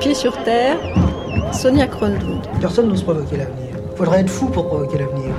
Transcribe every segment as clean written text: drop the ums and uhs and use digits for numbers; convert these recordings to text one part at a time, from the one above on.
Pieds sur terre, Sonia Kronlund. Personne n'ose provoquer l'avenir. Faudrait être fou pour provoquer l'avenir.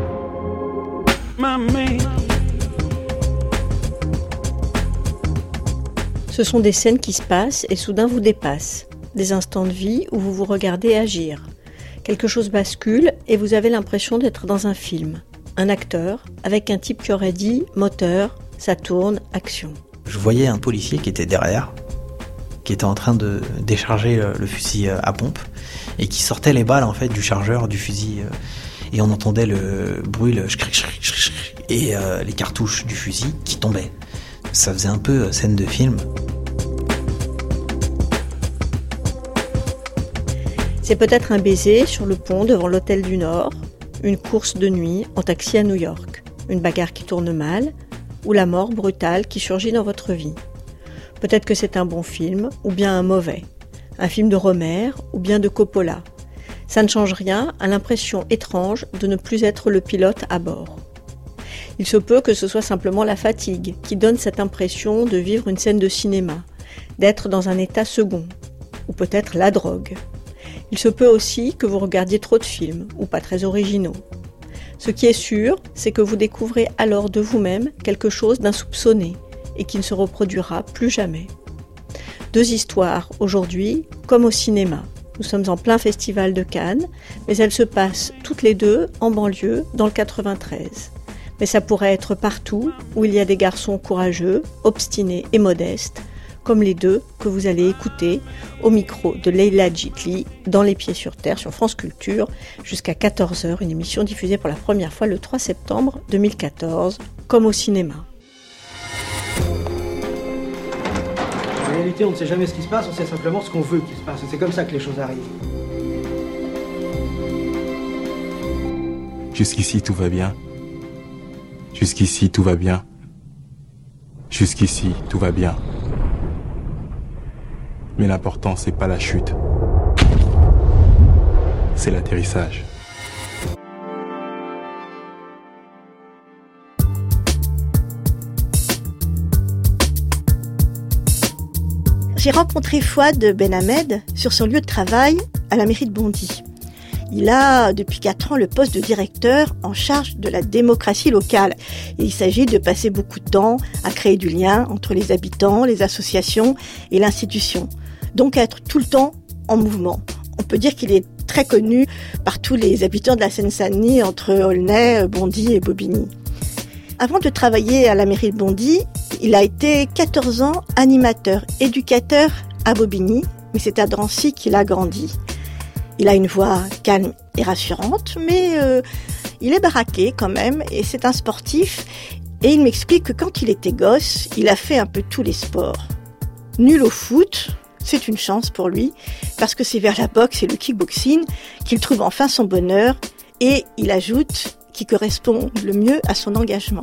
Ce sont des scènes qui se passent et soudain vous dépassent. Des instants de vie où vous vous regardez agir. Quelque chose bascule et vous avez l'impression d'être dans un film. Un acteur avec un type qui aurait dit « moteur, ça tourne, action ». Je voyais un policier qui était derrière, qui était en train de décharger le fusil à pompe et qui sortait les balles en fait du chargeur du fusil et on entendait le bruit, le et les cartouches du fusil qui tombaient. Ça faisait un peu scène de film. C'est peut-être un baiser sur le pont devant l'hôtel du Nord, une course de nuit en taxi à New York, une bagarre qui tourne mal, ou la mort brutale qui surgit dans votre vie. Peut-être que c'est un bon film, ou bien un mauvais. Un film de Romer, ou bien de Coppola. Ça ne change rien à l'impression étrange de ne plus être le pilote à bord. Il se peut que ce soit simplement la fatigue qui donne cette impression de vivre une scène de cinéma, d'être dans un état second, ou peut-être la drogue. Il se peut aussi que vous regardiez trop de films, ou pas très originaux. Ce qui est sûr, c'est que vous découvrez alors de vous-même quelque chose d'insoupçonné et qui ne se reproduira plus jamais. 2 histoires aujourd'hui, comme au cinéma. Nous sommes en plein festival de Cannes, mais elles se passent toutes les 2 en banlieue, dans le 93. Mais ça pourrait être partout où il y a des garçons courageux, obstinés et modestes, comme les 2 que vous allez écouter au micro de Leila Djitli dans Les Pieds sur Terre sur France Culture jusqu'à 14h, une émission diffusée pour la première fois le 3 septembre 2014, comme au cinéma. En réalité, on ne sait jamais ce qui se passe, on sait simplement ce qu'on veut qu'il se passe. Et c'est comme ça que les choses arrivent. Jusqu'ici, tout va bien. Jusqu'ici, tout va bien. Jusqu'ici, tout va bien. Mais l'important, c'est pas la chute. C'est l'atterrissage. J'ai rencontré Fouad Benhamed sur son lieu de travail à la mairie de Bondy. Il a, depuis 4 ans, le poste de directeur en charge de la démocratie locale. Et il s'agit de passer beaucoup de temps à créer du lien entre les habitants, les associations et l'institution. Donc à être tout le temps en mouvement. On peut dire qu'il est très connu par tous les habitants de la Seine-Saint-Denis entre Aulnay, Bondy et Bobigny. Avant de travailler à la mairie de Bondy, il a été 14 ans animateur, éducateur à Bobigny, mais c'est à Drancy qu'il a grandi. Il a une voix calme et rassurante, mais il est baraqué quand même, et c'est un sportif. Et il m'explique que quand il était gosse, il a fait un peu tous les sports. Nul au foot, c'est une chance pour lui, parce que c'est vers la boxe et le kickboxing qu'il trouve enfin son bonheur, et il ajoute qu'il correspond le mieux à son engagement.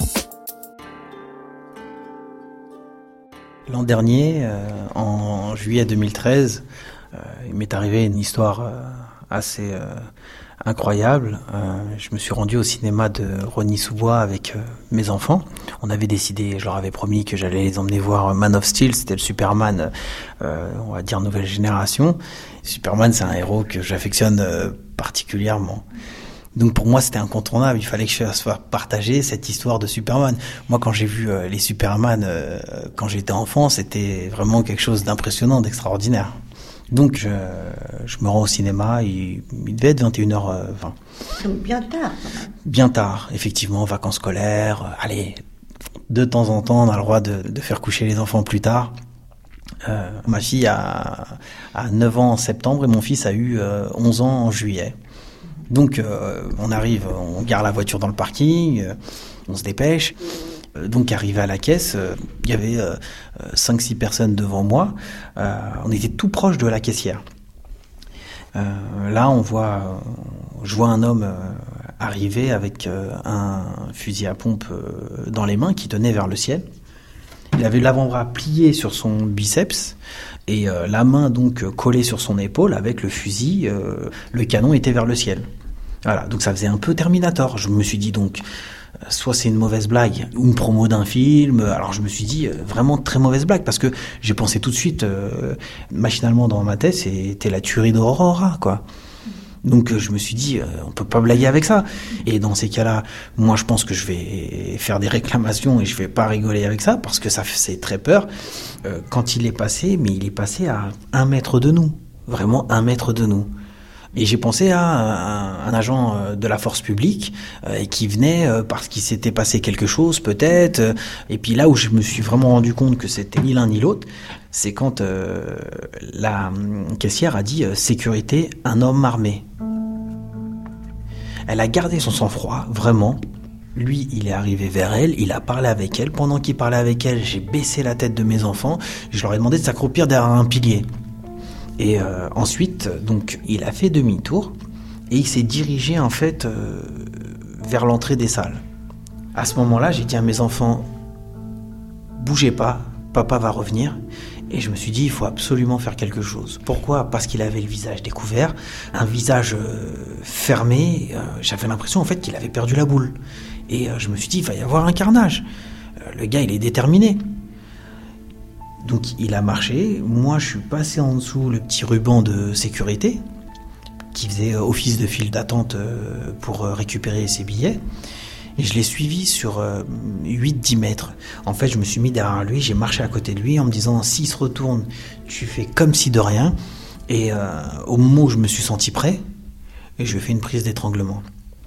L'an dernier, en juillet 2013, il m'est arrivé une histoire assez incroyable. Je me suis rendu au cinéma de Rosny-sous-Bois avec mes enfants. On avait décidé, je leur avais promis que j'allais les emmener voir Man of Steel, c'était le Superman, on va dire nouvelle génération. Superman, c'est un héros que j'affectionne particulièrement. Donc pour moi, c'était incontournable. Il fallait que je fasse partager cette histoire de Superman. Moi, quand j'ai vu les Superman quand j'étais enfant, c'était vraiment quelque chose d'impressionnant, d'extraordinaire. Donc je me rends au cinéma, il devait être 21h20. Donc bien tard. Bien tard, effectivement, vacances scolaires. Allez, de temps en temps, on a le droit de faire coucher les enfants plus tard. Ma fille a 9 ans en septembre et mon fils a eu 11 ans en juillet. Donc on arrive, on gare la voiture dans le parking, on se dépêche. Donc arrivé à la caisse, il y avait 5-6 personnes devant moi. On était tout proche de la caissière. Là, je vois un homme arriver avec un fusil à pompe dans les mains qui tenait vers le ciel. Il avait l'avant-bras plié sur son biceps et la main donc collée sur son épaule avec le fusil. Le canon était vers le ciel. Voilà, donc ça faisait un peu Terminator. Je me suis dit donc, soit c'est une mauvaise blague ou une promo d'un film. Alors je me suis dit vraiment très mauvaise blague parce que j'ai pensé tout de suite machinalement dans ma tête, c'était la tuerie d'Aurora, quoi. Donc je me suis dit on peut pas blaguer avec ça. Et dans ces cas-là, moi je pense que je vais faire des réclamations et je vais pas rigoler avec ça parce que ça fait très peur. Quand il est passé à 1 mètre de nous, vraiment 1 mètre de nous. Et j'ai pensé à un agent de la force publique qui venait parce qu'il s'était passé quelque chose peut-être. Et puis là où je me suis vraiment rendu compte que c'était ni l'un ni l'autre, c'est quand la caissière a dit « sécurité, un homme armé ». Elle a gardé son sang-froid, vraiment. Lui, il est arrivé vers elle, il a parlé avec elle. Pendant qu'il parlait avec elle, j'ai baissé la tête de mes enfants. Je leur ai demandé de s'accroupir derrière un pilier. Et ensuite, donc, il a fait demi-tour et il s'est dirigé en fait vers l'entrée des salles. À ce moment-là, j'ai dit à mes enfants, bougez pas, papa va revenir. Et je me suis dit, il faut absolument faire quelque chose. Pourquoi ? Parce qu'il avait le visage découvert, un visage fermé. J'avais l'impression en fait qu'il avait perdu la boule. Et je me suis dit, il va y avoir un carnage. Le gars, il est déterminé. Donc il a marché, moi je suis passé en dessous le petit ruban de sécurité qui faisait office de file d'attente pour récupérer ses billets et je l'ai suivi sur 8-10 mètres. En fait je me suis mis derrière lui, j'ai marché à côté de lui en me disant s'il se retourne tu fais comme si de rien et au moment où je me suis senti prêt, et je lui ai fait une prise d'étranglement.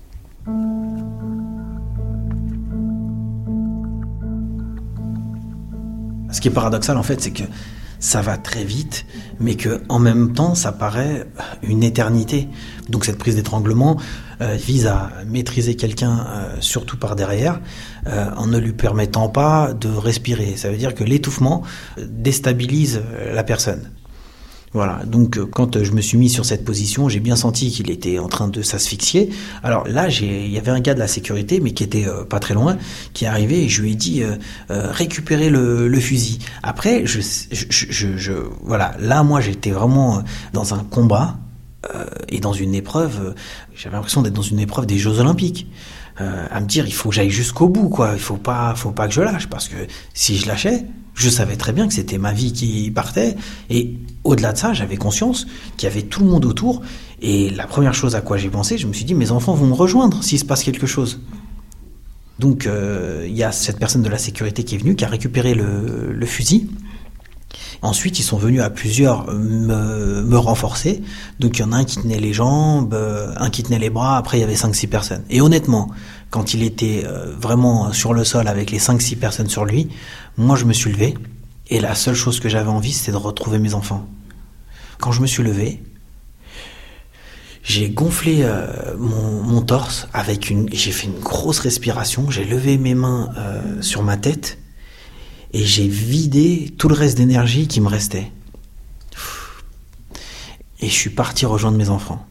Ce qui est paradoxal, en fait, c'est que ça va très vite, mais que en même temps, ça paraît une éternité. Donc cette prise d'étranglement vise à maîtriser quelqu'un, surtout par derrière, en ne lui permettant pas de respirer. Ça veut dire que l'étouffement déstabilise la personne. Voilà, donc quand je me suis mis sur cette position, j'ai bien senti qu'il était en train de s'asphyxier. Alors là, il y avait un gars de la sécurité, mais qui était pas très loin, qui est arrivé et je lui ai dit récupérez le fusil. Après, voilà, là moi j'étais vraiment dans un combat et dans une épreuve. J'avais l'impression d'être dans une épreuve des Jeux Olympiques. À me dire il faut que j'aille jusqu'au bout, quoi. Il faut pas que je lâche, parce que si je lâchais, je savais très bien que c'était ma vie qui partait. Et au-delà de ça, j'avais conscience qu'il y avait tout le monde autour. Et la première chose à quoi j'ai pensé, je me suis dit mes enfants vont me rejoindre s'il se passe quelque chose. Donc il y a cette personne de la sécurité qui est venue, qui a récupéré le fusil. Ensuite, ils sont venus à plusieurs me renforcer. Donc, il y en a un qui tenait les jambes, un qui tenait les bras. Après, il y avait 5-6 personnes. Et honnêtement, quand il était vraiment sur le sol avec les 5-6 personnes sur lui, moi, je me suis levé. Et la seule chose que j'avais envie, c'était de retrouver mes enfants. Quand je me suis levé, j'ai gonflé mon torse j'ai fait une grosse respiration. J'ai levé mes mains sur ma tête. Et j'ai vidé tout le reste d'énergie qui me restait. Et je suis parti rejoindre mes enfants.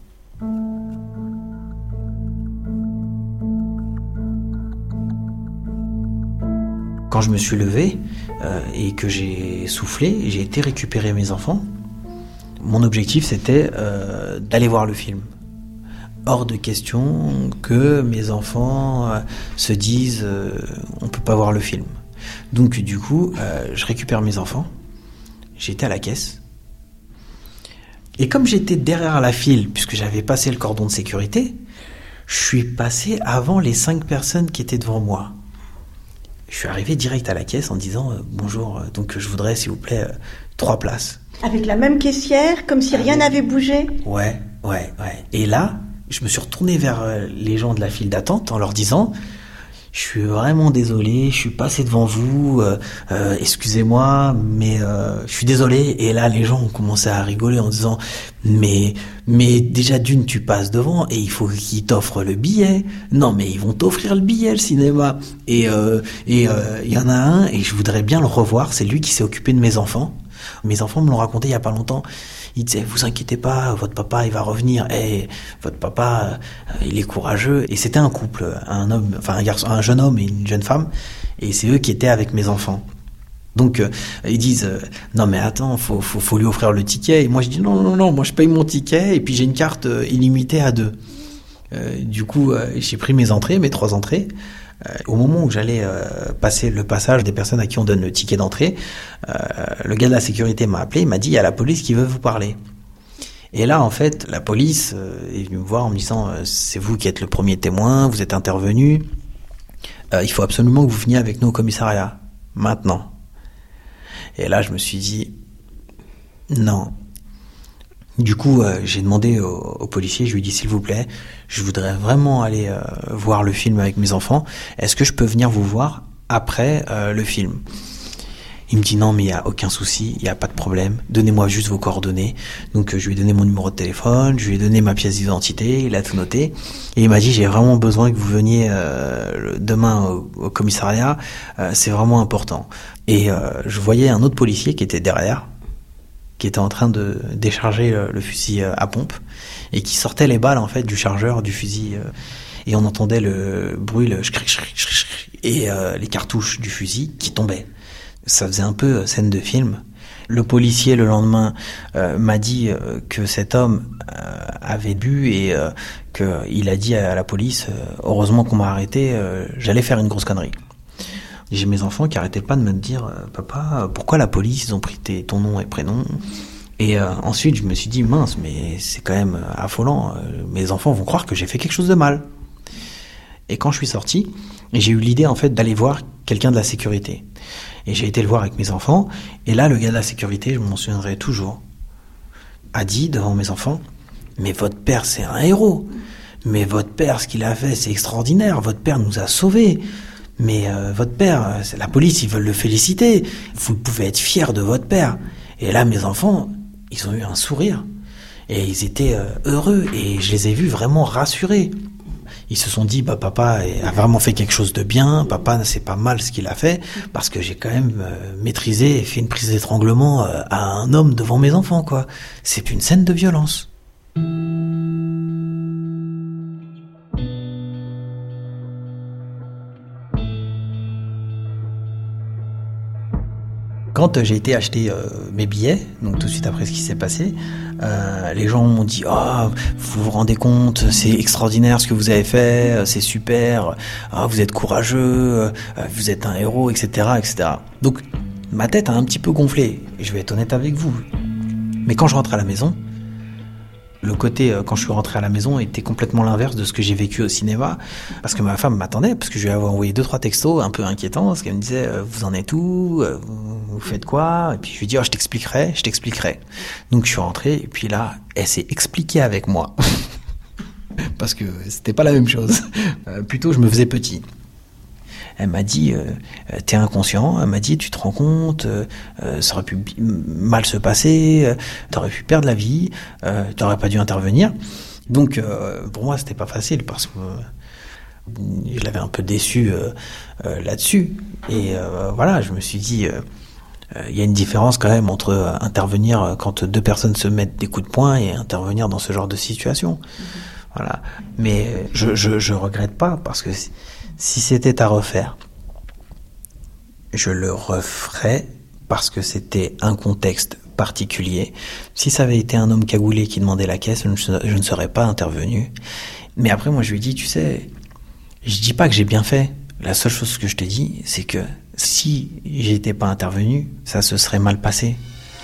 Quand je me suis levé et que j'ai soufflé, j'ai été récupérer mes enfants. Mon objectif, c'était d'aller voir le film. Hors de question que mes enfants se disent on peut pas voir le film. Donc du coup, je récupère mes enfants, j'étais à la caisse, et comme j'étais derrière la file, puisque j'avais passé le cordon de sécurité, je suis passé avant les 5 personnes qui étaient devant moi. Je suis arrivé direct à la caisse en disant bonjour, donc je voudrais s'il vous plaît 3 places. Avec la même caissière, comme si rien n'avait bougé. Ouais. Et là, je me suis retourné vers les gens de la file d'attente en leur disant je suis vraiment désolé, je suis passé devant vous, excusez-moi, mais je suis désolé. Et là, les gens ont commencé à rigoler en disant mais déjà d'une, tu passes devant et il faut qu'ils t'offrent le billet. Non, mais ils vont t'offrir le billet, le cinéma. Et il y en a un, et je voudrais bien le revoir, c'est lui qui s'est occupé de mes enfants. Mes enfants me l'ont raconté il y a pas longtemps. Il disait vous inquiétez pas, votre papa il va revenir. Et votre papa il est courageux. Et c'était un couple, un homme, enfin un garçon, un jeune homme et une jeune femme. Et c'est eux qui étaient avec mes enfants. Donc ils disent non mais attends, faut lui offrir le ticket. Et moi je dis non, moi je paye mon ticket et puis j'ai une carte illimitée à 2. Du coup j'ai pris mes 3 entrées. Au moment où j'allais passer le passage des personnes à qui on donne le ticket d'entrée, le gars de la sécurité m'a appelé, il m'a dit il y a la police qui veut vous parler. Et là, en fait, la police est venue me voir en me disant c'est vous qui êtes le premier témoin, vous êtes intervenu, il faut absolument que vous veniez avec nous au commissariat, maintenant. Et là, je me suis dit non. Du coup, j'ai demandé au policier, je lui ai dit s'il vous plaît, je voudrais vraiment aller voir le film avec mes enfants. Est-ce que je peux venir vous voir après le film ? Il me dit non, mais il y a aucun souci, il y a pas de problème. Donnez-moi juste vos coordonnées. Donc je lui ai donné mon numéro de téléphone, je lui ai donné ma pièce d'identité, il a tout noté et il m'a dit j'ai vraiment besoin que vous veniez demain au commissariat, c'est vraiment important. Et je voyais un autre policier qui était derrière, qui était en train de décharger le fusil à pompe et qui sortait les balles en fait du chargeur du fusil et on entendait le bruit, le et les cartouches du fusil qui tombaient. Ça faisait un peu scène de film. Le policier le lendemain m'a dit que cet homme avait bu et qu'il a dit à la police heureusement qu'on m'a arrêté, j'allais faire une grosse connerie. J'ai mes enfants qui arrêtaient pas de me dire papa, pourquoi la police ils ont pris ton nom et prénom? Et ensuite je me suis dit mince, mais c'est quand même affolant, mes enfants vont croire que j'ai fait quelque chose de mal. Et quand je suis sorti, j'ai eu l'idée en fait d'aller voir quelqu'un de la sécurité. Et j'ai été le voir avec mes enfants, et là le gars de la sécurité, je m'en souviendrai toujours, a dit devant mes enfants mais votre père c'est un héros, mais votre père ce qu'il a fait c'est extraordinaire, votre père nous a sauvés. Mais votre père, la police, ils veulent le féliciter. Vous pouvez être fiers de votre père. Et là, mes enfants, ils ont eu un sourire. Et ils étaient heureux. Et je les ai vus vraiment rassurés. Ils se sont dit, papa a vraiment fait quelque chose de bien. Papa, c'est pas mal ce qu'il a fait. Parce que j'ai quand même maîtrisé et fait une prise d'étranglement à un homme devant mes enfants, quoi. C'est une scène de violence. Quand j'ai été acheter mes billets, donc tout de suite après ce qui s'est passé, les gens m'ont dit « Oh, vous vous rendez compte, c'est extraordinaire ce que vous avez fait, c'est super, vous êtes courageux, vous êtes un héros, etc. etc. » Donc ma tête a un petit peu gonflé, et je vais être honnête avec vous. Mais quand je rentre à la maison, le côté, quand je suis rentré à la maison, était complètement l'inverse de ce que j'ai vécu au cinéma. Parce que ma femme m'attendait, parce que je lui avais envoyé 2-3 textos un peu inquiétants, parce qu'elle me disait, vous en êtes où? Vous faites quoi? Et puis je lui dis, je t'expliquerai. Donc je suis rentré, et puis là, elle s'est expliquée avec moi. Parce que c'était pas la même chose. Plutôt, je me faisais petit. Elle m'a dit, t'es inconscient. Elle m'a dit, tu te rends compte, ça aurait pu mal se passer, t'aurais pu perdre la vie, t'aurais pas dû intervenir. Donc, pour moi, c'était pas facile parce que je l'avais un peu déçu là-dessus. Et voilà, je me suis dit, il y a une différence quand même entre intervenir quand 2 personnes se mettent des coups de poing et intervenir dans ce genre de situation. Voilà. Mais je regrette pas parce que si c'était à refaire, je le referais parce que c'était un contexte particulier. Si ça avait été un homme cagoulé qui demandait la caisse, je ne serais pas intervenu. Mais après, moi, je lui ai dit, tu sais, je dis pas que j'ai bien fait. La seule chose que je te dis, c'est que si j'étais pas intervenu, ça se serait mal passé.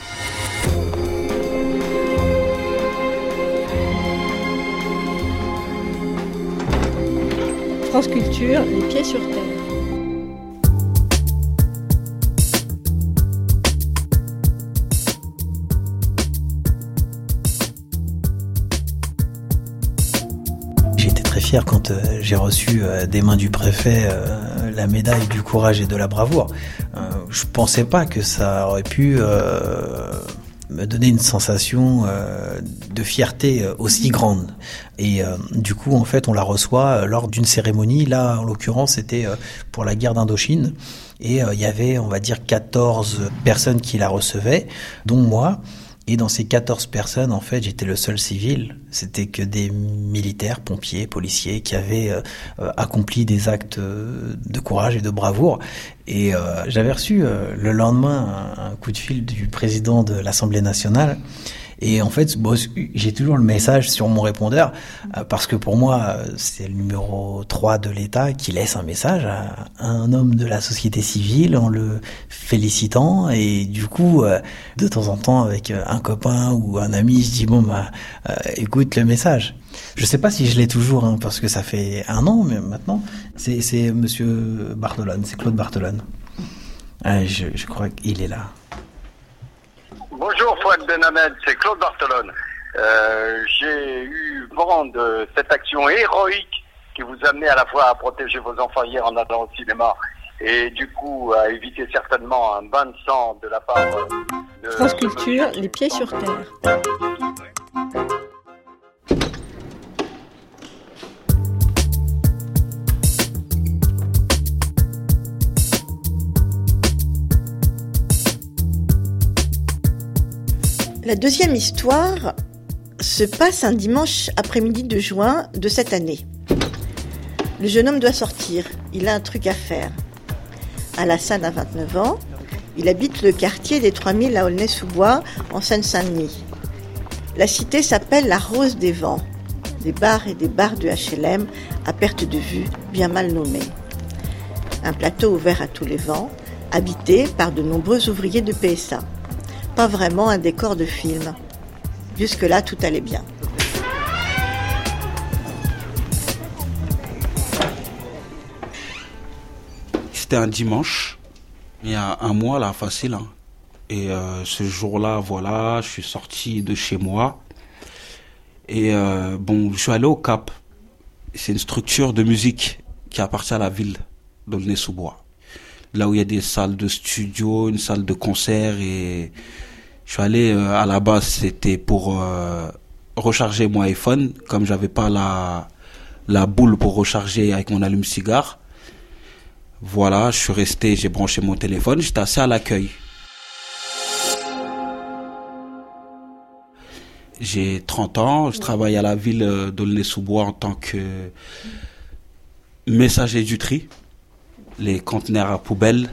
France Culture, les pieds sur terre. J'étais très fier quand j'ai reçu des mains du préfet la médaille du courage et de la bravoure. Je pensais pas que ça aurait pu me donner une sensation de fierté aussi grande. Et du coup, en fait, on la reçoit lors d'une cérémonie. Là, en l'occurrence, c'était pour la guerre d'Indochine. Et il y avait, on va dire, 14 personnes qui la recevaient, dont moi. Et dans ces 14 personnes, en fait, j'étais le seul civil. C'était que des militaires, pompiers, policiers qui avaient accompli des actes de courage et de bravoure. Et j'avais reçu le lendemain un coup de fil du président de l'Assemblée nationale. Et en fait, bon, j'ai toujours le message sur mon répondeur, parce que pour moi, c'est le numéro 3 de l'État qui laisse un message à un homme de la société civile en le félicitant. Et du coup, de temps en temps, avec un copain ou un ami, je dis bon bah, écoute le message. Je sais pas si je l'ai toujours, hein, parce que ça fait 1 an mais maintenant. C'est Monsieur Bartolone, c'est Claude Bartolone. Je crois qu'il est là. Bonjour Fouad Benhamed, c'est Claude Bartolone. J'ai eu vent de cette action héroïque qui vous amenait à la fois à protéger vos enfants hier en allant au cinéma et du coup à éviter certainement un bain de sang de la part de... France Culture, les pieds sur terre. La deuxième histoire se passe un dimanche après-midi de juin de cette année. Le jeune homme doit sortir, il a un truc à faire. Alassane a 29 ans, il habite le quartier des 3000 à Aulnay-sous-Bois, en Seine-Saint-Denis. La cité s'appelle la Rose des Vents, des bars et des bars de HLM à perte de vue, bien mal nommés. Un plateau ouvert à tous les vents, habité par de nombreux ouvriers de PSA. Pas vraiment un décor de film. Jusque-là, tout allait bien. C'était un dimanche, il y a 1 mois là, facile. Hein. Et ce jour-là, voilà, je suis sorti de chez moi. Et je suis allé au Cap. C'est une structure de musique qui appartient à la ville d'Aulnay-sous-Bois. Là où il y a des salles de studio, une salle de concert et... Je suis allé à la base, c'était pour recharger mon iPhone, comme j'avais pas la boule pour recharger avec mon allume-cigare. Voilà, je suis resté, j'ai branché mon téléphone, j'étais assis à l'accueil. J'ai 30 ans, je travaille à la ville d'Aulnay-sous-Bois en tant que messager du tri, les conteneurs à poubelle.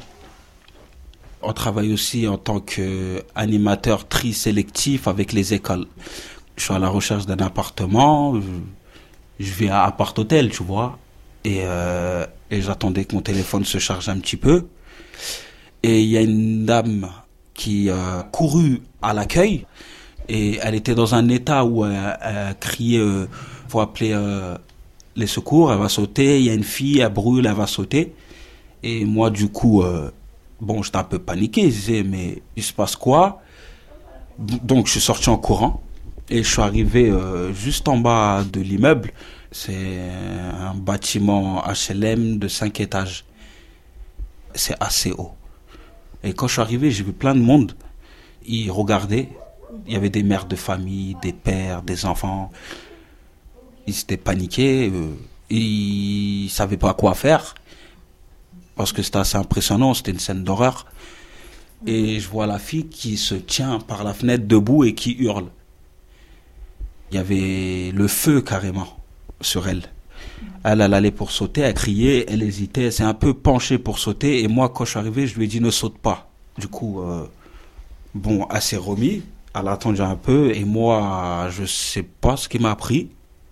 On travaille aussi en tant qu'animateur tri sélectif avec les écoles. Je suis à la recherche d'un appartement, je vais à appart-hôtel, tu vois, et j'attendais que mon téléphone se charge un petit peu. Et il y a une dame qui a couru à l'accueil, et elle était dans un état où elle criait faut appeler les secours, elle va sauter, il y a une fille, elle brûle, elle va sauter. Et moi, du coup... j'étais un peu paniqué, je disais, mais il se passe quoi? Donc, je suis sorti en courant et je suis arrivé juste en bas de l'immeuble. C'est un bâtiment HLM de 5 étages. C'est assez haut. Et quand je suis arrivé, j'ai vu plein de monde. Ils regardaient. Il y avait des mères de famille, des pères, des enfants. Ils étaient paniqués. Ils savaient pas quoi faire. Parce que c'était assez impressionnant, c'était une scène d'horreur. Et je vois la fille qui se tient par la fenêtre debout et qui hurle. Il y avait le feu carrément sur elle. Elle allait pour sauter, elle criait, elle hésitait, elle s'est un peu penchée pour sauter. Et moi, quand je suis arrivé, je lui ai dit ne saute pas. Du coup, elle s'est remise, elle a attendu un peu. Et moi, je sais pas ce qui m'a pris.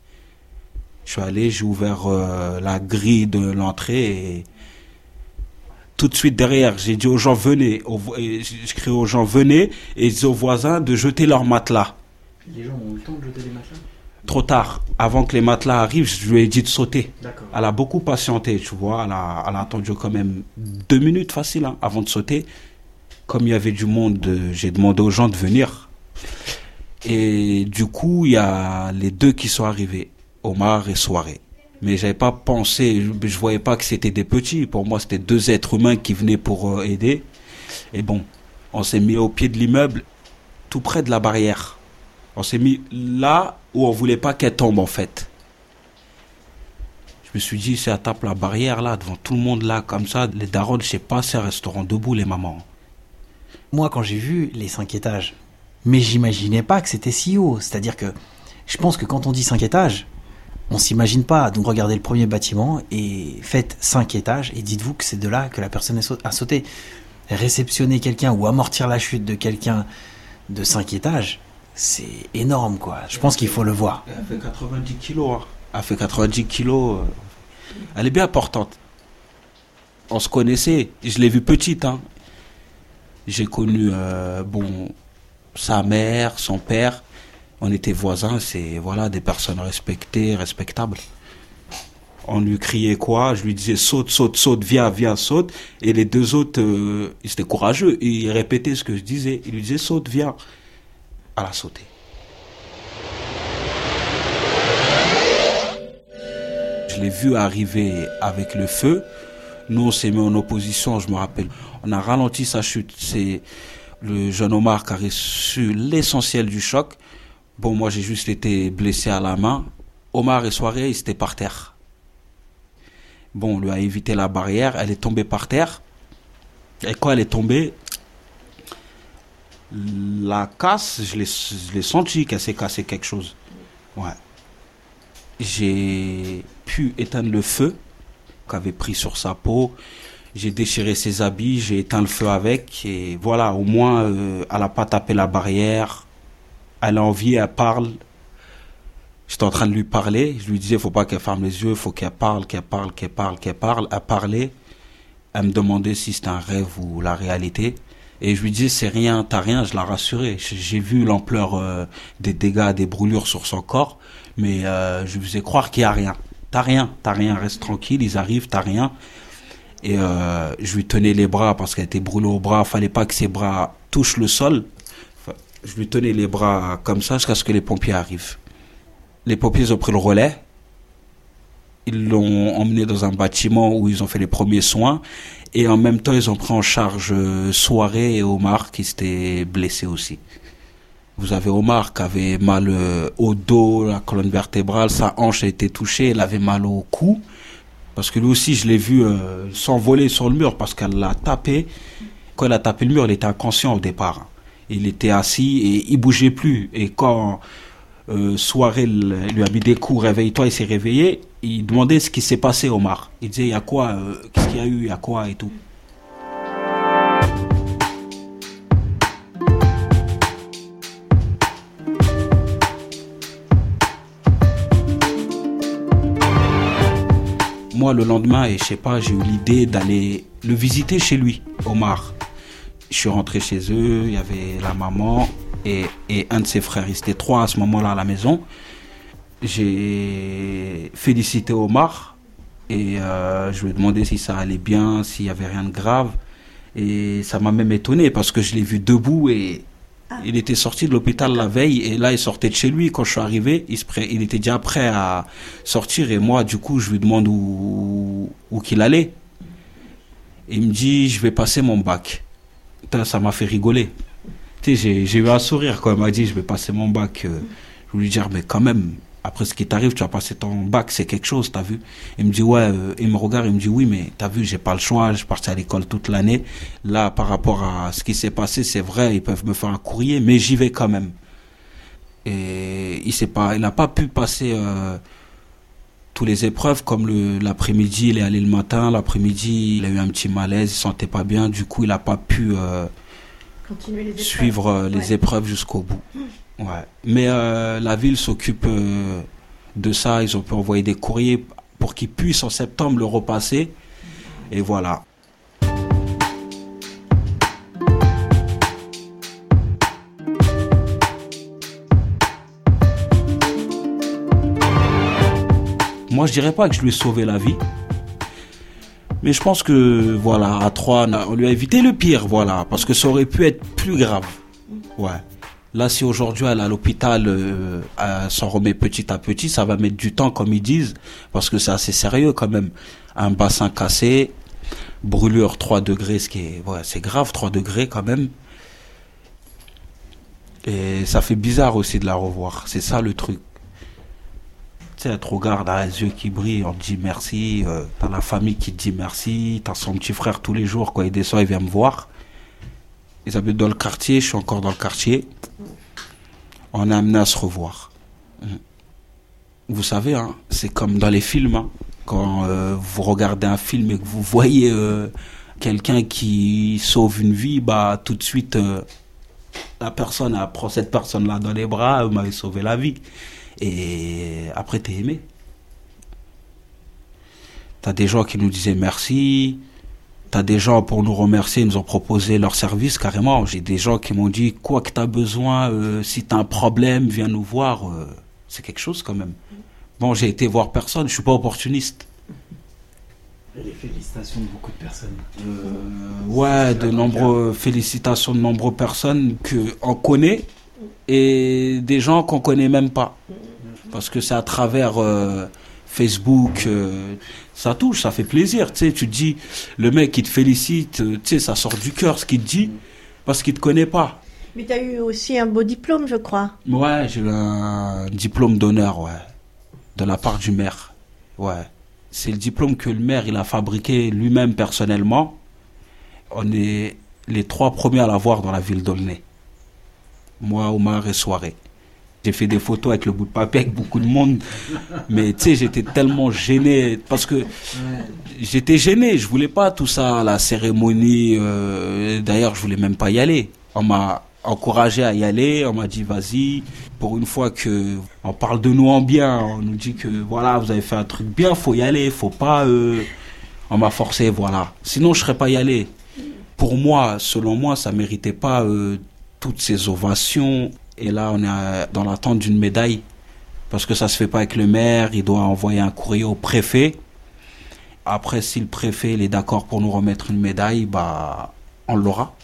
Je suis allé, j'ai ouvert la grille de l'entrée et... Tout de suite derrière, j'ai dit aux gens venez, je crie aux gens venez et je dis aux voisins de jeter leurs matelas. Les gens ont eu le temps de jeter les matelas? Trop tard, avant que les matelas arrivent, je lui ai dit de sauter. D'accord. Elle a beaucoup patienté, tu vois, elle a attendu quand même 2 minutes facile avant de sauter. Comme il y avait du monde, j'ai demandé aux gens de venir. Et du coup, il y a les 2 qui sont arrivés, Omar et Soirée. Mais j'avais pas pensé, je voyais pas que c'était des petits. Pour moi, c'était 2 êtres humains qui venaient pour aider. Et on s'est mis au pied de l'immeuble, tout près de la barrière. On s'est mis là où on voulait pas qu'elle tombe, en fait. Je me suis dit, si elle tape la barrière, là, devant tout le monde, là, comme ça, les darons, je sais pas si elles resteront debout, les mamans. Moi, quand j'ai vu les 5 étages, mais j'imaginais pas que c'était si haut. C'est-à-dire que, je pense que quand on dit 5 étages, on s'imagine pas. Donc regardez le premier bâtiment et faites 5 étages et dites-vous que c'est de là que la personne a sauté. Réceptionner quelqu'un ou amortir la chute de quelqu'un de 5 étages, c'est énorme, quoi. Je pense qu'il faut le voir. Elle fait 90 kilos. Hein. Elle fait 90 kilos. Elle est bien importante. On se connaissait. Je l'ai vue petite. Hein. J'ai connu sa mère, son père. On était voisins. C'est des personnes respectées, respectables. On lui criait quoi? Je lui disais saute, saute, saute, viens, viens, saute. Et les deux autres, ils étaient courageux. Ils répétaient ce que je disais. Ils lui disaient saute, viens. Elle a sauté. Je l'ai vu arriver avec le feu. Nous, on s'est mis en opposition, je me rappelle. On a ralenti sa chute. C'est le jeune Omar qui a reçu l'essentiel du choc. Bon, moi, j'ai juste été blessé à la main. Omar et Soirée, ils étaient par terre. Bon, on lui a évité la barrière. Elle est tombée par terre. Et quand elle est tombée, la casse, je l'ai senti qu'elle s'est cassée quelque chose. Ouais. J'ai pu éteindre le feu qu'avait pris sur sa peau. J'ai déchiré ses habits, j'ai éteint le feu avec. Et voilà, au moins, elle n'a pas tapé la barrière. Elle a envie, elle parle. J'étais en train de lui parler. Je lui disais, faut pas qu'elle ferme les yeux, faut qu'elle parle, qu'elle parle, qu'elle parle, qu'elle parle. Elle parlait. Elle me demandait si c'était un rêve ou la réalité. Et je lui disais, c'est rien, t'as rien, je la rassurais. J'ai vu l'ampleur des dégâts, des brûlures sur son corps, mais je lui faisais croire qu'il n'y a rien. T'as rien, reste tranquille, ils arrivent, t'as rien. Et je lui tenais les bras parce qu'elle était brûlée au bras, fallait pas que ses bras touchent le sol. Je lui tenais les bras comme ça jusqu'à ce que les pompiers arrivent. Les pompiers ont pris le relais. Ils l'ont emmené dans un bâtiment où ils ont fait les premiers soins. Et en même temps, ils ont pris en charge Soirée et Omar qui s'étaient blessés aussi. Vous avez Omar qui avait mal au dos, la colonne vertébrale, sa hanche a été touchée, il avait mal au cou. Parce que lui aussi, je l'ai vu s'envoler sur le mur parce qu'elle l'a tapé. Quand elle a tapé le mur, il était inconscient au départ. Il était assis et il bougeait plus. Et quand Soirée lui a mis des coups, réveille-toi, il s'est réveillé. Il demandait ce qui s'est passé, Omar. Il disait, il y a quoi, qu'est-ce qu'il y a eu, il y a quoi et tout. Moi, le lendemain, et je sais pas, j'ai eu l'idée d'aller le visiter chez lui, Omar. Je suis rentré chez eux, il y avait la maman et un de ses frères. Ils étaient 3 à ce moment-là à la maison. J'ai félicité Omar et je lui ai demandé si ça allait bien, s'il y avait rien de grave. Et ça m'a même étonné parce que je l'ai vu debout et il était sorti de l'hôpital la veille et là il sortait de chez lui. Quand je suis arrivé, il était déjà prêt à sortir et moi du coup je lui demande où qu'il allait. Et il me dit je vais passer mon bac. Ça m'a fait rigoler. Tu sais, j'ai eu un sourire quand il m'a dit je vais passer mon bac. Je lui ai dit mais quand même, après ce qui t'arrive, tu vas passer ton bac, c'est quelque chose, t'as vu? Il me dit ouais, il me regarde, il me dit oui, mais t'as vu, j'ai pas le choix, je suis parti à l'école toute l'année. Là, par rapport à ce qui s'est passé, c'est vrai, ils peuvent me faire un courrier, mais j'y vais quand même. Et il n'a pas pu passer tous les épreuves, comme l'après-midi, il est allé le matin, l'après-midi, il a eu un petit malaise, il se sentait pas bien, du coup, il n'a pas pu suivre les épreuves jusqu'au bout. Ouais. Mais la ville s'occupe de ça, ils ont pu envoyer des courriers pour qu'ils puissent en septembre le repasser. Et voilà. Moi, je dirais pas que je lui ai sauvé la vie. Mais je pense que, voilà, à 3, on lui a évité le pire, voilà. Parce que ça aurait pu être plus grave. Ouais. Là, si aujourd'hui elle est à l'hôpital, elle s'en remet petit à petit, ça va mettre du temps, comme ils disent, parce que c'est assez sérieux quand même. Un bassin cassé, brûlure 3 degrés, c'est grave, 3 degrés quand même. Et ça fait bizarre aussi de la revoir, c'est ça le truc. Tu sais, elle te regarde, elle a les yeux qui brillent, on te dit merci, t'as la famille qui te dit merci, t'as son petit frère tous les jours, quand il descend, il vient me voir. Ils habitent dans le quartier, je suis encore dans le quartier. On est amené à se revoir. Vous savez, hein, c'est comme dans les films. Hein, quand vous regardez un film et que vous voyez quelqu'un qui sauve une vie, bah tout de suite, La personne, elle prend cette personne-là dans les bras, elle m'avait sauvé la vie. Et après, t'es aimé. T'as des gens qui nous disaient merci. T'as des gens, pour nous remercier, ils nous ont proposé leur service carrément. J'ai des gens qui m'ont dit, quoi que t'as besoin, si t'as un problème, viens nous voir. C'est quelque chose quand même. Bon, j'ai été voir personne, je suis pas opportuniste. Et les félicitations de beaucoup de personnes. Ouais, félicitations de nombreuses personnes qu'on connaît et des gens qu'on connaît même pas. Parce que c'est à travers Facebook, ça touche, ça fait plaisir. Tu sais, tu te dis, le mec qui te félicite, tu sais, ça sort du cœur ce qu'il te dit, parce qu'il te connaît pas. Mais tu as eu aussi un beau diplôme, je crois. Ouais, j'ai eu un diplôme d'honneur, ouais, de la part du maire. Ouais. C'est le diplôme que le maire il a fabriqué lui-même personnellement. On est les 3 premiers à l'avoir dans la ville d'Aulnay. Moi, Omar et Soirée. J'ai fait des photos avec le bout de papier avec beaucoup de monde. Mais tu sais, j'étais tellement gêné. Parce que j'étais gêné. Je voulais pas tout ça, la cérémonie. D'ailleurs, je voulais même pas y aller. On m'a encouragé à y aller. On m'a dit, vas-y. Pour une fois que on parle de nous en bien, on nous dit que voilà, vous avez fait un truc bien, faut y aller, faut pas. On m'a forcé, voilà. Sinon, je serais pas y allé. Pour moi, selon moi, ça méritait pas toutes ces ovations. Et là, on est dans l'attente d'une médaille parce que ça se fait pas avec le maire. Il doit envoyer un courrier au préfet. Après, si le préfet il est d'accord pour nous remettre une médaille, bah, on l'aura.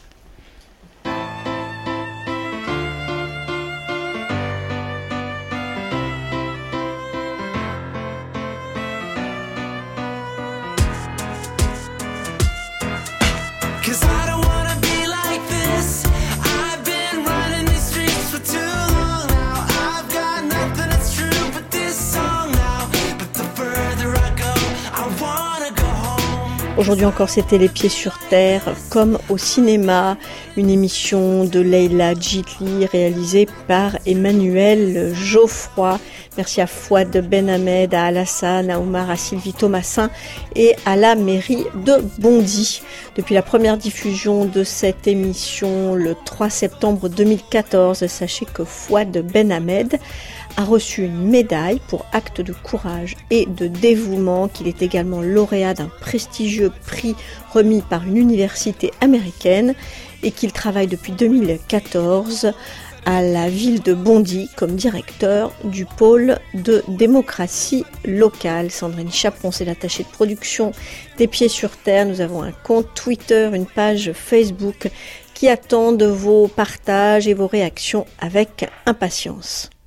Aujourd'hui encore, c'était Les Pieds sur Terre, comme au cinéma, une émission de Leïla Djitli réalisée par Emmanuel Geoffroy. Merci à Fouad Ben Ahmed, à Alassane, à Omar, à Sylvie Thomasin et à la mairie de Bondy. Depuis la première diffusion de cette émission le 3 septembre 2014, sachez que Fouad Ben Ahmed a reçu une médaille pour acte de courage et de dévouement, qu'il est également lauréat d'un prestigieux prix remis par une université américaine et qu'il travaille depuis 2014 à la ville de Bondy comme directeur du pôle de démocratie locale. Sandrine Chaperon, c'est l'attachée de production des Pieds sur Terre. Nous avons un compte Twitter, une page Facebook qui attendent vos partages et vos réactions avec impatience.